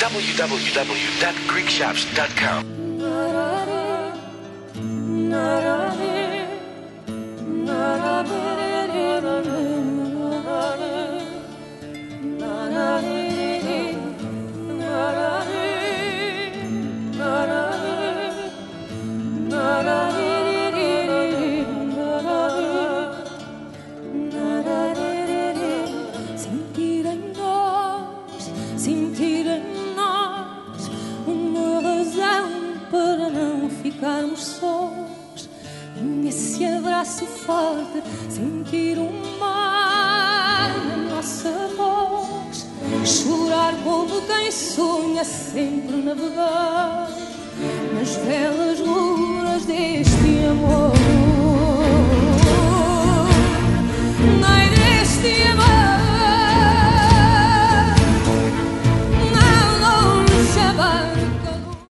www.greekshops.com. Sentir em nós uma razão para não ficarmos sós. Nesse abraço forte, sentir o mar na nossa voz. Chorar como quem sonha, sempre navegar nas belas luas deste amor.